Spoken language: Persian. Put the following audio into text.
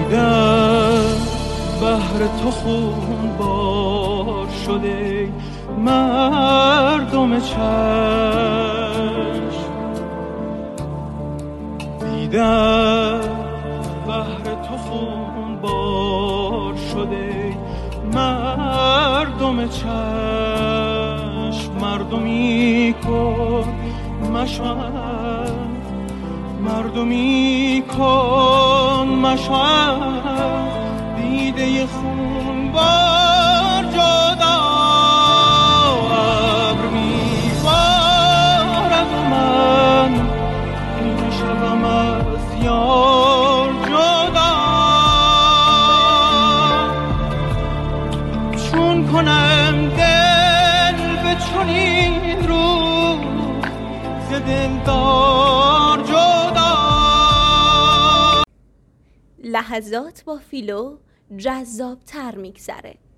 دیدم بهر تو خون بار شده مردم چشم، دیدم بهر تو خون بار شده مردم چشم. مردمی کن مشعل، مردمی کن مشعل، دیده خون بار جدا. ابر میبارد و من میشوم از یار جدا. چون کنم دل به چنین روز ز دلدار جدا. لحظات با فیلو جذاب‌تر میگذره.